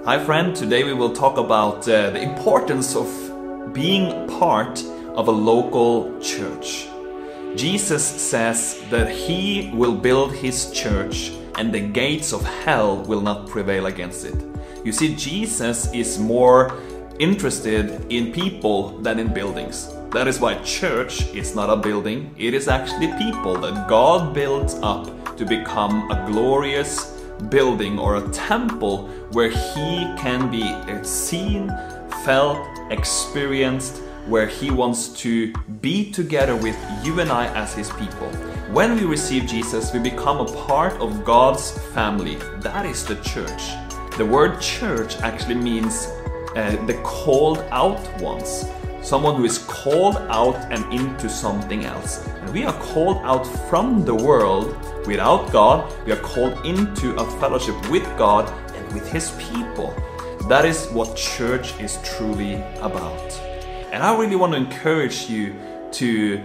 Hi friend, today we will talk about the importance of being part of a local church. Jesus says that he will build his church and the gates of hell will not prevail against it. You see, Jesus is more interested in people than in buildings. That is why church is not a building, it is actually people that God builds up to become a glorious building or a temple where he can be seen, felt, experienced, where he wants to be together with you and I as his people. When we receive Jesus, we become a part of God's family. That is the church. The word church actually means the called out ones. Someone who is called out and into something else. And we are called out from the world without God. We are called into a fellowship with God and with his people. That is what church is truly about. And I really want to encourage you to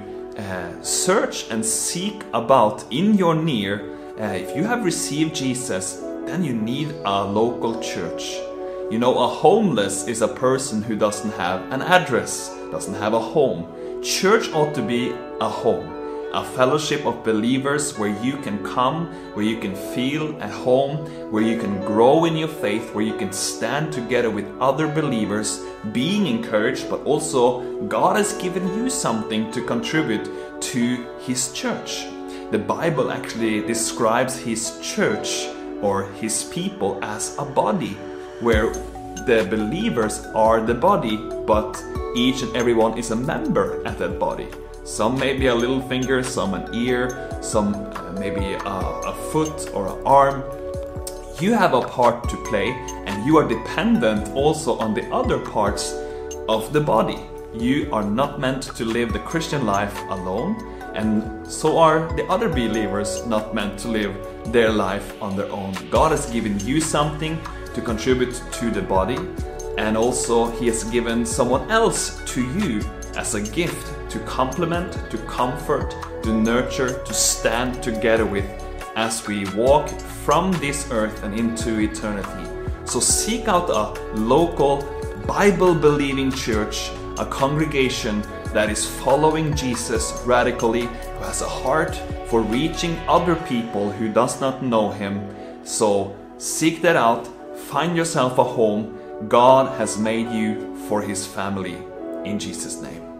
search and seek about in your near. If you have received Jesus, then you need a local church. You know, a homeless is a person who doesn't have an address, doesn't have a home. Church ought to be a home, a fellowship of believers where you can come, where you can feel at home, where you can grow in your faith, where you can stand together with other believers, being encouraged, but also God has given you something to contribute to his church. The Bible actually describes his church or his people as a body, where the believers are the body, but each and every one is a member at that body. Some may be a little finger, some an ear, some maybe a foot or an arm. You have a part to play, and you are dependent also on the other parts of the body. You are not meant to live the Christian life alone, and so are the other believers not meant to live their life on their own. God has given you something to contribute to the body, and also he has given someone else to you as a gift to complement, to comfort, to nurture, to stand together with as we walk from this earth and into eternity. So seek out a local Bible-believing church, a congregation that is following Jesus radically, who has a heart for reaching other people who does not know him. So seek that out. Find yourself a home. God has made you for his family. In Jesus' name.